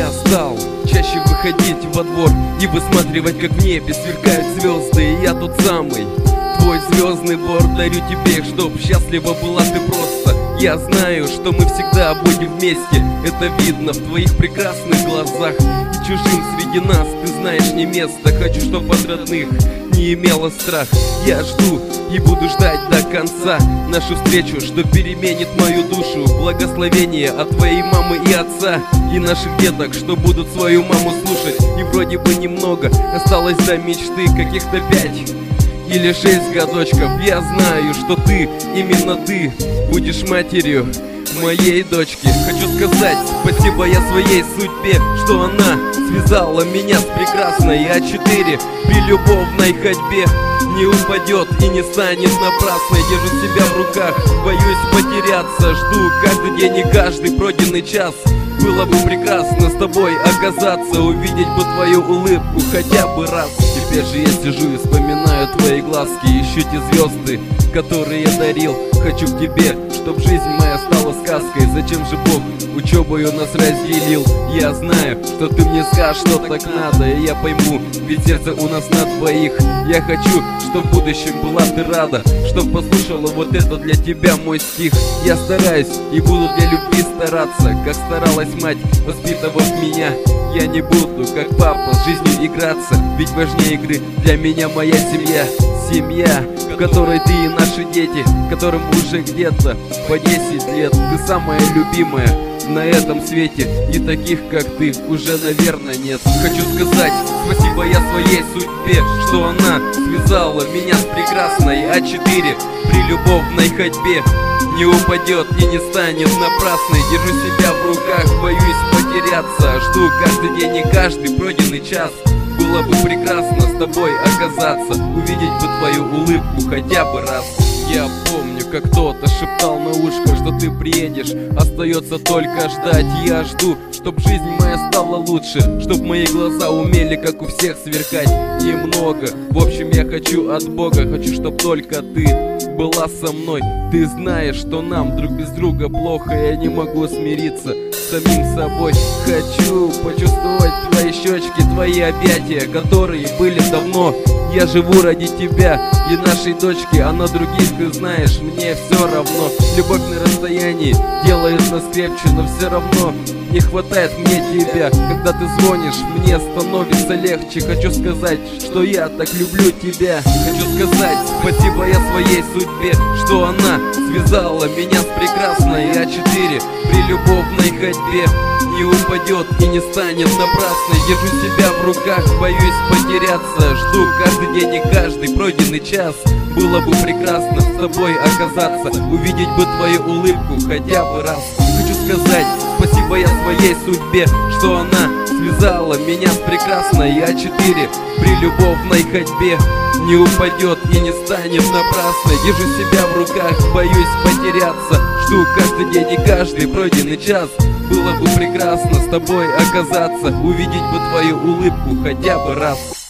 Я стал чаще выходить во двор и высматривать, как в небе сверкают звезды. И я тот самый, твой звездный вор. Дарю тебе их, чтоб счастлива была ты просто. Я знаю, что мы всегда будем вместе. Это видно в твоих прекрасных глазах. И чужим среди нас ты знаешь не место. Хочу, чтоб от родных не имела страх. Я жду и буду ждать до конца нашу встречу, что переменит мою душу. Благословение от твоей мамы и отца, и наших деток, что будут свою маму слушать. И вроде бы немного осталось до мечты, каких-то 5 или 6 годочков. Я знаю, что ты, именно ты, будешь матерью моей дочки. Хочу сказать спасибо я своей судьбе, что она связала меня с прекрасной А4. При любовной ходьбе не упадет и не станет напрасной. Держу себя в руках, боюсь потеряться. Жду каждый день и каждый пройденный час. Было бы прекрасно с тобой оказаться, увидеть бы твою улыбку хотя бы раз. Теперь же я сижу и вспоминаю твои глазки, ищу те звезды, которые я дарил. Хочу к тебе, чтоб жизнь моя стала сказкой. Зачем же Бог учебою нас разделил? Я знаю, что ты мне скажешь, что так надо, и я пойму, ведь сердце у нас на двоих. Я хочу, чтоб в будущем была ты рада, чтоб послушала вот это для тебя мой стих. Я стараюсь и буду для любви стараться, как старалась мать, воспитывав меня. Я не буду, как папа, с жизнью играться, ведь важнее игры для меня моя семья. Семья, в которой ты и наши дети, которым уже где-то по 10 лет. Ты самая любимая на этом свете, и таких, как ты, уже, наверное, нет. Хочу сказать спасибо я своей судьбе, что она связала меня с прекрасной А4. При любовной ходьбе не упадет и не станет напрасной. Держу себя в руках, боюсь потеряться. Жду каждый день и каждый пройденный час. Было бы прекрасно с тобой оказаться, увидеть бы твою улыбку хотя бы раз. Я помню, как кто-то шептал на ушко, что ты приедешь, остается только ждать. Я жду, чтоб жизнь моя стала лучше, чтоб мои глаза умели, как у всех, сверкать. Немного, в общем, я хочу от Бога, хочу, чтоб только ты была со мной. Ты знаешь, что нам друг без друга плохо, я не могу смириться с самим собой. Хочу почувствовать твои щечки, твои объятия, которые были давно. Я живу ради тебя и нашей дочки, а на других, ты знаешь, мне все равно. Любовь на расстоянии делает нас крепче, но все равно не хватает мне тебя. Когда ты звонишь, мне становится легче. Хочу сказать, что я так люблю тебя. Хочу сказать спасибо я своей судьбе, что она связала меня с прекрасной А4. При любовной ходьбе не упадет и не станет напрасной. Держу себя в руках, боюсь потеряться. Жду каждый день и каждый пройденный час. Было бы прекрасно с тобой оказаться, увидеть бы твою улыбку хотя бы раз. Хочу сказать спасибо я своей судьбе, что она связала меня с прекрасной А4. При любовной ходьбе не упадет и не станет напрасной. Держу себя в руках, боюсь потеряться. Жду каждый день и каждый пройденный час. Было бы прекрасно с тобой оказаться, увидеть бы твою улыбку хотя бы раз.